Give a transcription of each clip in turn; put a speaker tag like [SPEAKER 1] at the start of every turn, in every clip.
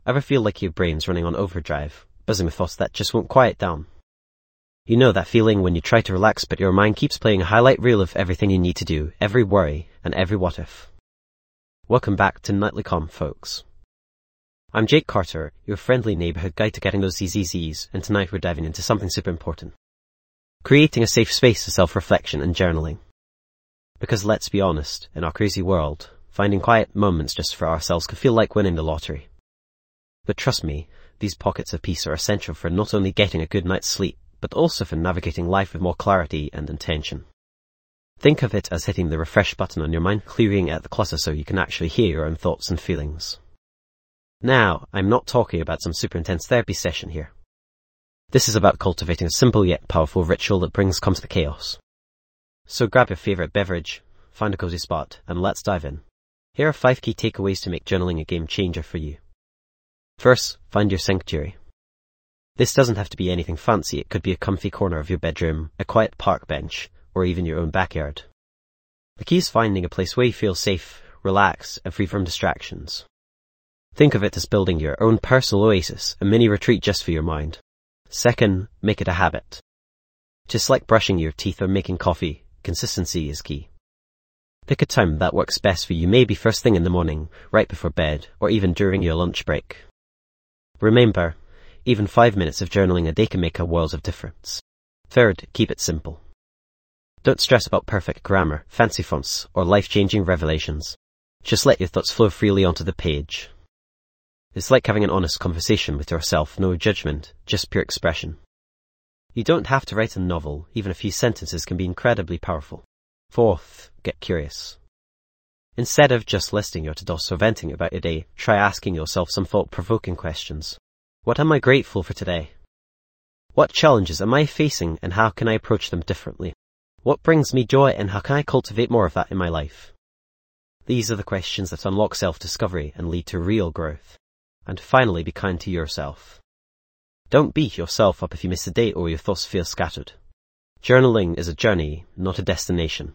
[SPEAKER 1] Ever feel like your brain's running on overdrive, buzzing with thoughts that just won't quiet down? You know that feeling when you try to relax but your mind keeps playing a highlight reel of everything you need to do, every worry, and every what if. Welcome back to Nightly Calm, folks. I'm Jake Carter, your friendly neighborhood guide to getting those ZZZs, and tonight we're diving into something super important. Creating a safe space for self-reflection and journaling. Because let's be honest, in our crazy world, finding quiet moments just for ourselves can feel like winning the lottery. But trust me, these pockets of peace are essential for not only getting a good night's sleep, but also for navigating life with more clarity and intention. Think of it as hitting the refresh button on your mind, clearing out the clutter so you can actually hear your own thoughts and feelings. Now, I'm not talking about some super intense therapy session here. This is about cultivating a simple yet powerful ritual that brings calm to the chaos. So grab your favorite beverage, find a cozy spot, and let's dive in. Here are 5 key takeaways to make journaling a game changer for you. First, find your sanctuary. This doesn't have to be anything fancy. It could be a comfy corner of your bedroom, a quiet park bench, or even your own backyard. The key is finding a place where you feel safe, relaxed, and free from distractions. Think of it as building your own personal oasis, a mini retreat just for your mind. Second, make it a habit. Just like brushing your teeth or making coffee, consistency is key. Pick a time that works best for you, maybe first thing in the morning, right before bed, or even during your lunch break. Remember, even 5 minutes of journaling a day can make a world of difference. Third, keep it simple. Don't stress about perfect grammar, fancy fonts, or life-changing revelations. Just let your thoughts flow freely onto the page. It's like having an honest conversation with yourself, no judgment, just pure expression. You don't have to write a novel, even a few sentences can be incredibly powerful. Fourth, get curious. Instead of just listing your to-dos or venting about your day, try asking yourself some thought-provoking questions. What am I grateful for today? What challenges am I facing and how can I approach them differently? What brings me joy and how can I cultivate more of that in my life? These are the questions that unlock self-discovery and lead to real growth. And finally, be kind to yourself. Don't beat yourself up if you miss a day or your thoughts feel scattered. Journaling is a journey, not a destination.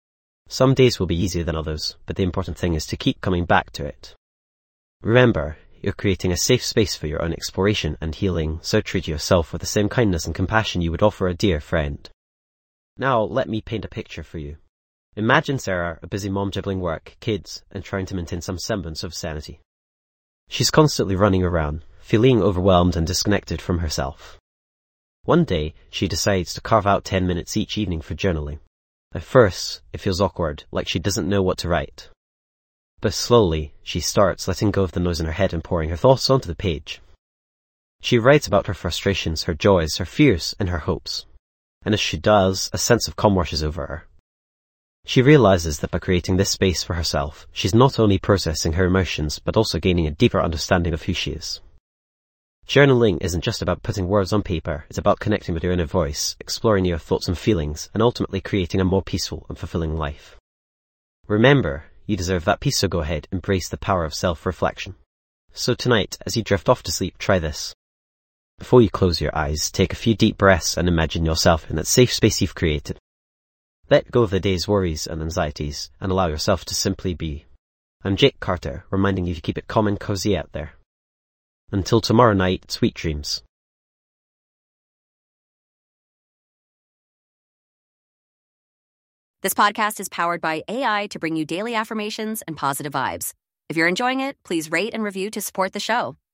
[SPEAKER 1] Some days will be easier than others, but the important thing is to keep coming back to it. Remember, you're creating a safe space for your own exploration and healing, so treat yourself with the same kindness and compassion you would offer a dear friend. Now, let me paint a picture for you. Imagine Sarah, a busy mom juggling work, kids, and trying to maintain some semblance of sanity. She's constantly running around, feeling overwhelmed and disconnected from herself. One day, she decides to carve out 10 minutes each evening for journaling. At first, it feels awkward, like she doesn't know what to write. But slowly, she starts letting go of the noise in her head and pouring her thoughts onto the page. She writes about her frustrations, her joys, her fears, and her hopes. And as she does, a sense of calm washes over her. She realizes that by creating this space for herself, she's not only processing her emotions, but also gaining a deeper understanding of who she is. Journaling isn't just about putting words on paper, it's about connecting with your inner voice, exploring your thoughts and feelings, and ultimately creating a more peaceful and fulfilling life. Remember, you deserve that peace, so go ahead, embrace the power of self-reflection. So tonight, as you drift off to sleep, try this. Before you close your eyes, take a few deep breaths and imagine yourself in that safe space you've created. Let go of the day's worries and anxieties, and allow yourself to simply be. I'm Jake Carter, reminding you to keep it calm and cozy out there. Until tomorrow night, sweet dreams.
[SPEAKER 2] This podcast is powered by AI to bring you daily affirmations and positive vibes. If you're enjoying it, please rate and review to support the show.